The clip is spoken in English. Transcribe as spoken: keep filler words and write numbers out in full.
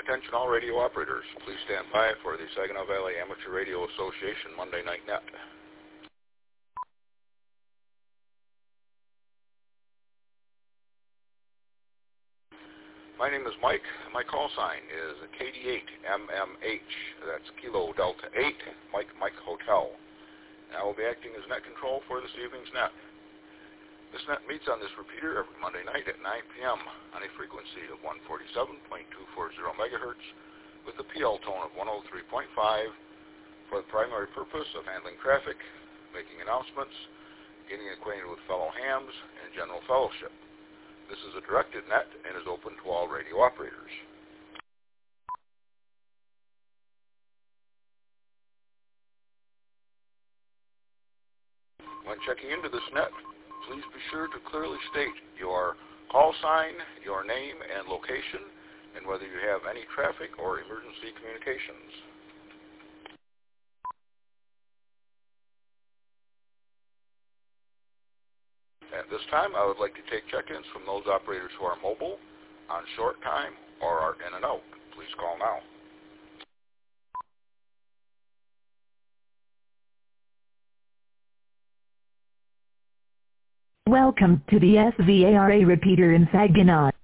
Attention all radio operators. Please stand by for the Saginaw Valley Amateur Radio Association Monday Night Net. My name is Mike. My call sign is K D eight M M H. That's Kilo Delta eight, Mike Mike Hotel. And I will be acting as net control for this evening's net. This net meets on this repeater every Monday night at nine p.m. on a frequency of one forty-seven point two four zero megahertz with a P L tone of one oh three point five for the primary purpose of handling traffic, making announcements, getting acquainted with fellow hams, and general fellowship. This is a directed net and is open to all radio operators. When checking into this net, please be sure to clearly state your call sign, your name and location, and whether you have any traffic or emergency communications. At this time, I would like to take check-ins from those operators who are mobile, on short time, or are in and out. Please call now. Welcome to the S V A R A repeater in Saginaw.